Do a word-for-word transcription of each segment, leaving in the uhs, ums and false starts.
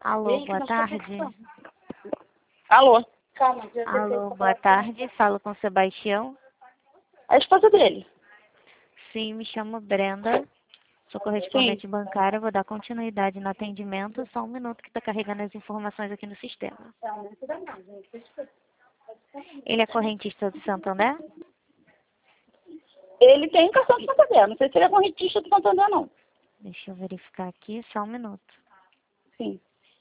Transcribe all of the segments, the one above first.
Alô, boa tarde. Alô? Alô, boa tarde. Falo com o Sebastião. A esposa dele. Sim, me chamo Brenda. Sou correspondente Sim. bancária. Vou dar continuidade no atendimento. Só um minuto que está carregando as informações aqui no sistema. Ele é correntista do Santander? Ele tem cartão de Santander. Não sei se ele é correntista do Santander, não. Deixa eu verificar aqui. Só um minuto. Sim.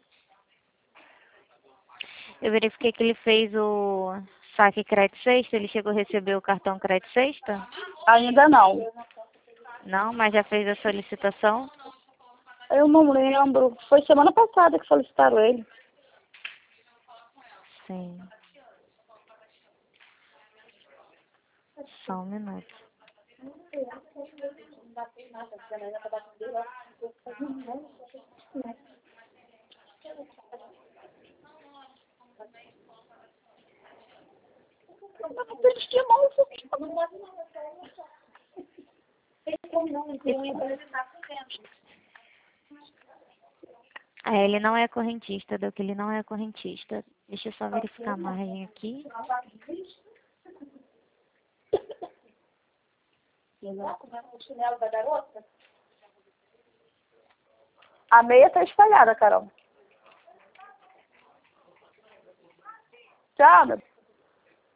Eu verifiquei que ele fez o saque crédito sexta. Ele chegou a receber o cartão crédito sexta? Ainda não. Não, mas já fez a solicitação? Eu não lembro. Foi semana passada que solicitaram ele. Sim. Só um minuto. Ah, ele não é correntista, deu que ele não é correntista. Deixa eu só verificar a margem aqui. A meia tá espalhada, Carol. Tchau, meu